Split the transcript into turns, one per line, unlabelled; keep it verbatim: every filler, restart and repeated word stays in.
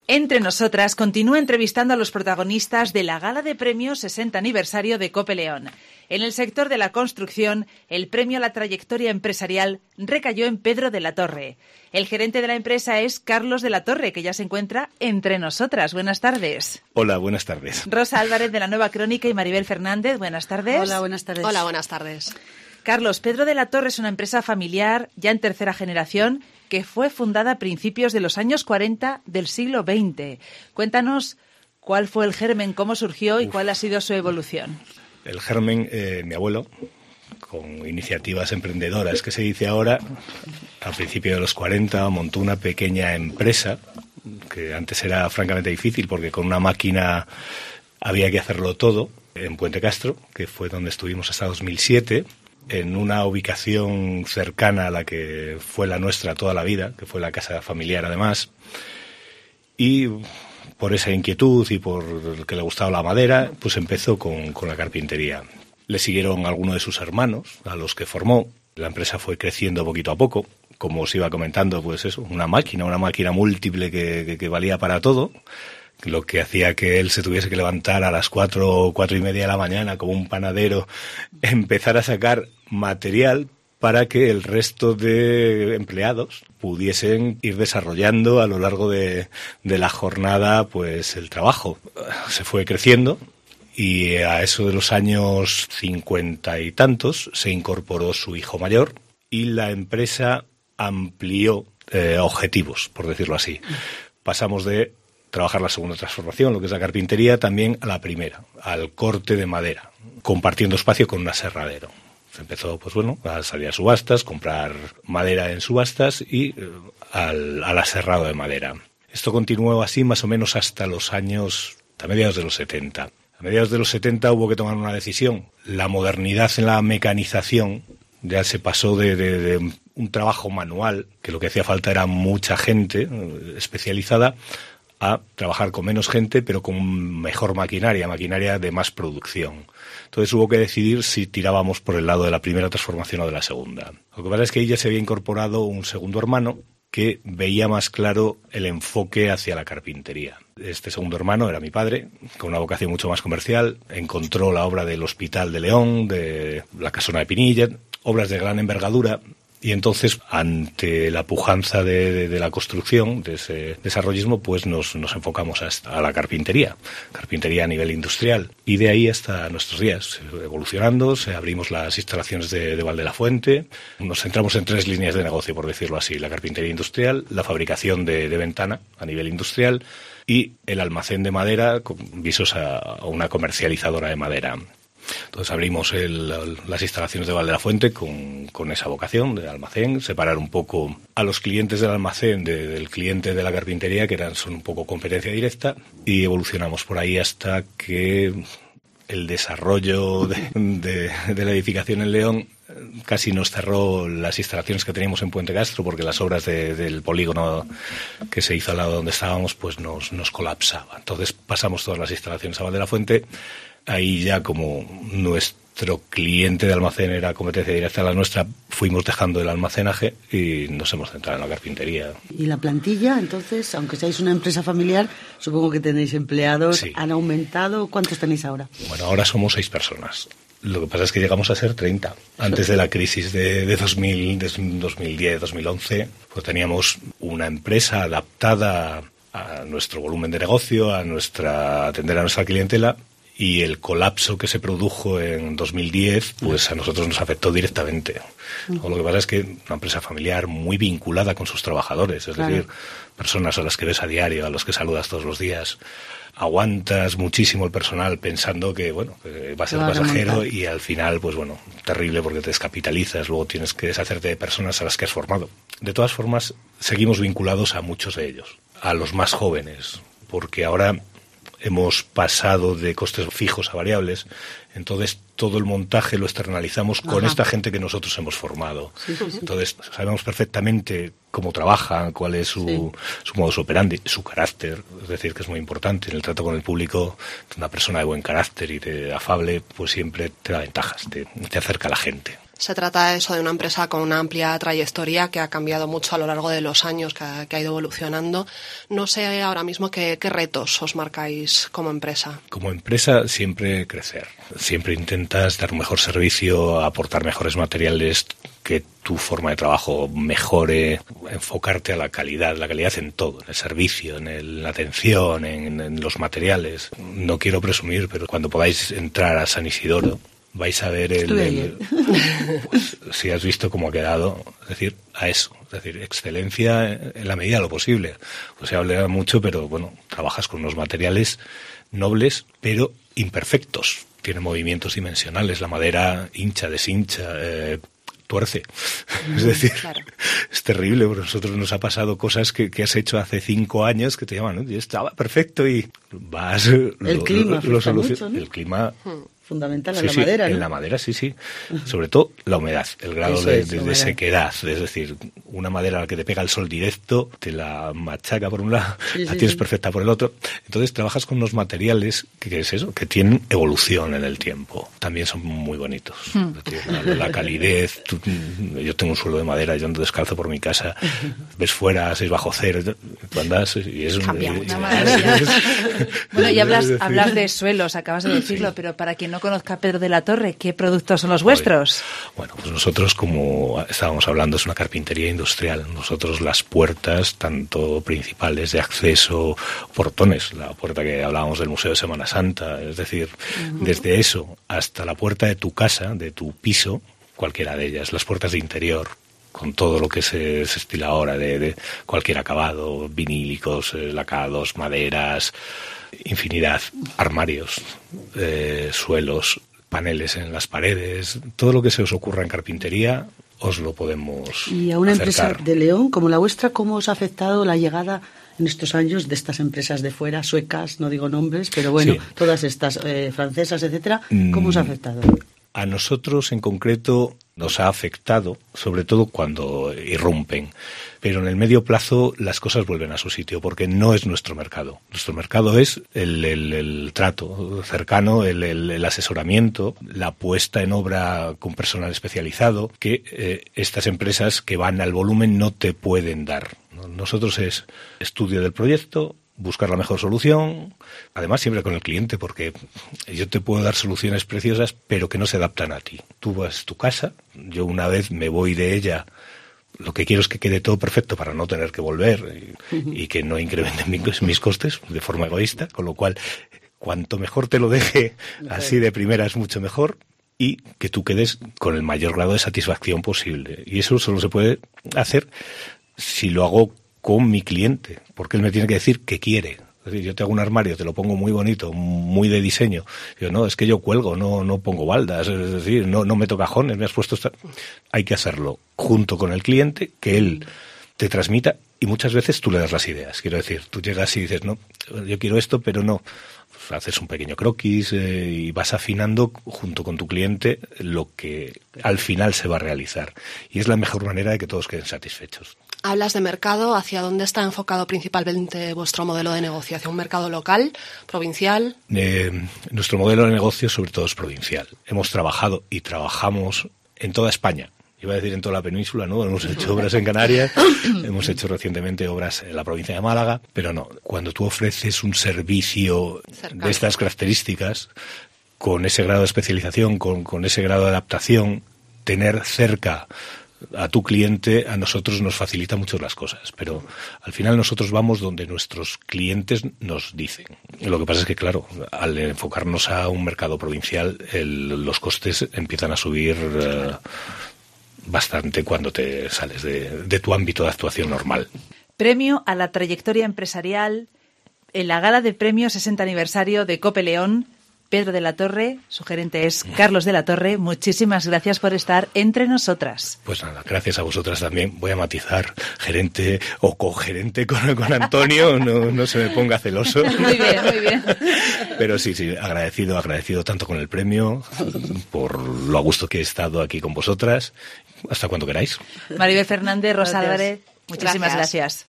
Entre Nosotras continúa entrevistando a los protagonistas de la Gala de Premios sesenta aniversario de COPE León. En el sector de la construcción, el premio a la trayectoria empresarial recayó en Pedro de la Torre. El gerente de la empresa es Carlos de la Torre, que ya se encuentra entre nosotras. Buenas tardes.
Hola, buenas tardes.
Rosa Álvarez de La Nueva Crónica y Maribel Fernández. Buenas tardes.
Hola, buenas tardes.
Hola, buenas tardes.
Carlos, Pedro de la Torre es una empresa familiar, ya en tercera generación, que fue fundada a principios de los años cuarenta del siglo veinte. Cuéntanos cuál fue el germen, cómo surgió y Uf. cuál ha sido su evolución.
El germen, eh, mi abuelo, con iniciativas emprendedoras, que se dice ahora, a principios de los cuarenta montó una pequeña empresa, que antes era francamente difícil porque con una máquina había que hacerlo todo, en Puente Castro, que fue donde estuvimos hasta dos mil siete, en una ubicación cercana a la que fue la nuestra toda la vida, que fue la casa familiar además, y por esa inquietud y por que le gustaba la madera, pues empezó con, con la carpintería. Le siguieron algunos de sus hermanos, a los que formó. La empresa fue creciendo poquito a poco, como os iba comentando, pues eso, una máquina, una máquina múltiple que, que, que valía para todo, lo que hacía que él se tuviese que levantar a las cuatro o cuatro y media de la mañana como un panadero, empezar a sacar material para que el resto de empleados pudiesen ir desarrollando a lo largo de, de la jornada pues el trabajo. Se fue creciendo y a eso de los años cincuenta y tantos se incorporó su hijo mayor y la empresa amplió eh, objetivos, por decirlo así. Pasamos de trabajar la segunda transformación, lo que es la carpintería, también a la primera, al corte de madera, compartiendo espacio con un aserradero. Se empezó, pues bueno, a salir a subastas, comprar madera en subastas y eh, al, al aserrado de madera. Esto continuó así más o menos hasta los años, a mediados de los setenta. A mediados de los setenta hubo que tomar una decisión. La modernidad en la mecanización ya se pasó de, de, de un trabajo manual, que lo que hacía falta era mucha gente eh, especializada, a trabajar con menos gente, pero con mejor maquinaria, maquinaria de más producción. Entonces hubo que decidir si tirábamos por el lado de la primera transformación o de la segunda. Lo que pasa es que ahí ya se había incorporado un segundo hermano que veía más claro el enfoque hacia la carpintería. Este segundo hermano era mi padre, con una vocación mucho más comercial. Encontró la obra del Hospital de León, de la Casona de Pinilla, obras de gran envergadura. Y entonces, ante la pujanza de, de, de la construcción, de ese desarrollismo, pues nos, nos enfocamos hasta a la carpintería, carpintería a nivel industrial. Y de ahí hasta nuestros días, evolucionando, se abrimos las instalaciones de, de Val de la Fuente, nos centramos en tres líneas de negocio, por decirlo así: la carpintería industrial, la fabricación de, de ventana a nivel industrial y el almacén de madera con visos a, a una comercializadora de madera. Entonces abrimos el, las instalaciones de Val de la Fuente con, con esa vocación de almacén, separar un poco a los clientes del almacén de, del cliente de la carpintería, que eran son un poco competencia directa, y evolucionamos por ahí hasta que el desarrollo de, de, de la edificación en León casi nos cerró las instalaciones que teníamos en Puente Castro, porque las obras de, del polígono que se hizo al lado donde estábamos pues nos, nos colapsaba. Entonces pasamos todas las instalaciones a Val de la Fuente. Ahí ya, como nuestro cliente de almacén era competencia directa a la nuestra, fuimos dejando el almacenaje y nos hemos centrado en la carpintería.
¿Y la plantilla, entonces, aunque seáis una empresa familiar, supongo que tenéis empleados? Sí. ¿Han aumentado? ¿Cuántos tenéis ahora?
Bueno, ahora somos seis personas. Lo que pasa es que llegamos a ser treinta. Antes de la crisis de, de dos mil, de dos mil diez, dos mil once, pues teníamos una empresa adaptada a nuestro volumen de negocio, a nuestra atender a nuestra clientela. Y el colapso que se produjo en dos mil diez, pues a nosotros nos afectó directamente. O lo que pasa es que una empresa familiar muy vinculada con sus trabajadores, es claro. decir, personas a las que ves a diario, a los que saludas todos los días. Aguantas muchísimo el personal pensando que, bueno, que va a ser pasajero y al final, pues bueno, terrible porque te descapitalizas, luego tienes que deshacerte de personas a las que has formado. De todas formas, seguimos vinculados a muchos de ellos, a los más jóvenes, porque ahora hemos pasado de costes fijos a variables, entonces todo el montaje lo externalizamos con Ajá. esta gente que nosotros hemos formado. Sí, sí, sí. Entonces sabemos perfectamente cómo trabajan, cuál es su, sí. su modus operandi, su carácter, es decir, que es muy importante en el trato con el público. Una persona de buen carácter y de afable, pues siempre te da ventajas, te, te acerca a la gente.
Se trata de eso, de una empresa con una amplia trayectoria que ha cambiado mucho a lo largo de los años, que ha, que ha ido evolucionando. No sé ahora mismo qué, qué retos os marcáis como empresa.
Como empresa siempre crecer. Siempre intentas dar un mejor servicio, aportar mejores materiales, que tu forma de trabajo mejore, enfocarte a la calidad, la calidad en todo, en el servicio, en, el, en la atención, en, en los materiales. No quiero presumir, pero cuando podáis entrar a San Isidoro, vais a ver el, el pues, si has visto cómo ha quedado, es decir, a eso, es decir, excelencia en la medida de lo posible. Pues se habla mucho, pero bueno, trabajas con unos materiales nobles, pero imperfectos. Tiene movimientos dimensionales, la madera hincha, deshincha, eh, tuerce. Es decir, claro. Es terrible, porque a nosotros nos ha pasado cosas que, que has hecho hace cinco años que te llaman, ¿no? Y estaba perfecto y vas...
El
lo,
clima
lo, lo
solucion... mucho, ¿no?
El clima...
Hmm. Fundamental en
sí,
la
sí,
madera, ¿no?
En la madera, sí, sí. Sobre todo la humedad, el grado de, es, de, de sequedad. Es decir, una madera a la que te pega el sol directo, te la machaca por un lado, sí, la sí, tienes sí. perfecta por el otro. Entonces trabajas con unos materiales que, que es eso, que tienen evolución en el tiempo. También son muy bonitos. Mm. Es decir, la, la calidez. Tú, yo tengo un suelo de madera, yo ando descalzo por mi casa, ves fuera, seis bajo cero, tú andas y es un...
Y, bueno, y hablas, hablas de suelos, acabas de decirlo, sí. Pero para quien no conozca a Pedro de la Torre, ¿qué productos son los vuestros?
Bueno, pues nosotros, como estábamos hablando, es una carpintería industrial. Nosotros las puertas, tanto principales de acceso, portones, la puerta que hablábamos del Museo de Semana Santa, es decir, uh-huh. desde eso hasta la puerta de tu casa, de tu piso, cualquiera de ellas, las puertas de interior, con todo lo que se, se estila ahora, de, de cualquier acabado, vinílicos, eh, lacados, maderas, infinidad, armarios, eh, suelos, paneles en las paredes, todo lo que se os ocurra en carpintería os lo podemos
Y a una
acercar.
Empresa de León como la vuestra, ¿cómo os ha afectado la llegada en estos años de estas empresas de fuera, suecas, no digo nombres, pero bueno, sí. todas estas eh, francesas, etcétera? ¿Cómo os ha afectado?
A nosotros en concreto nos ha afectado, sobre todo cuando irrumpen, pero en el medio plazo las cosas vuelven a su sitio, porque no es nuestro mercado. Nuestro mercado es el, el, el trato cercano, el, el, el asesoramiento, la puesta en obra con personal especializado, que eh, estas empresas que van al volumen no te pueden dar. Nosotros es estudio del proyecto, buscar la mejor solución, además siempre con el cliente, porque yo te puedo dar soluciones preciosas, pero que no se adaptan a ti. Tú vas a tu casa, yo una vez me voy de ella, lo que quiero es que quede todo perfecto para no tener que volver y, y que no incrementen mis, mis costes de forma egoísta, con lo cual, cuanto mejor te lo deje así de primera es mucho mejor, y que tú quedes con el mayor grado de satisfacción posible. Y eso solo se puede hacer si lo hago con mi cliente, porque él me tiene que decir qué quiere. Es decir, yo te hago un armario, te lo pongo muy bonito, muy de diseño. Yo, no, es que yo cuelgo, no no pongo baldas, es decir, no no meto cajones, me has puesto esta... Hay que hacerlo junto con el cliente, que él te transmita, y muchas veces tú le das las ideas. Quiero decir, tú llegas y dices, no, yo quiero esto, pero no. Pues haces un pequeño croquis eh, y vas afinando junto con tu cliente lo que al final se va a realizar. Y es la mejor manera de que todos queden satisfechos.
Hablas de mercado, ¿hacia dónde está enfocado principalmente vuestro modelo de negocio? ¿Hacia un mercado local, provincial?
Eh, nuestro modelo de negocio sobre todo es provincial. Hemos trabajado y trabajamos en toda España. Iba a decir en toda la península, ¿no? Hemos hecho obras en Canarias, hemos hecho recientemente obras en la provincia de Málaga, pero no. Cuando tú ofreces un servicio cercano de estas características, con ese grado de especialización, con, con ese grado de adaptación, tener cerca a tu cliente, a nosotros nos facilita mucho las cosas, pero al final nosotros vamos donde nuestros clientes nos dicen. Lo que pasa es que, claro, al enfocarnos a un mercado provincial, el, los costes empiezan a subir eh, bastante cuando te sales de, de tu ámbito de actuación normal.
Premio a la trayectoria empresarial en la gala de premios sesenta aniversario de Cope León. Pedro de la Torre, su gerente es Carlos de la Torre. Muchísimas gracias por estar entre nosotras.
Pues nada, gracias a vosotras también. Voy a matizar gerente o cogerente con, con Antonio, no, no se me ponga celoso.
Muy bien, muy bien.
Pero sí, sí, agradecido, agradecido tanto con el premio, por lo a gusto que he estado aquí con vosotras. Hasta cuando queráis.
Maribel Fernández, Rosa Álvarez, muchísimas gracias. gracias.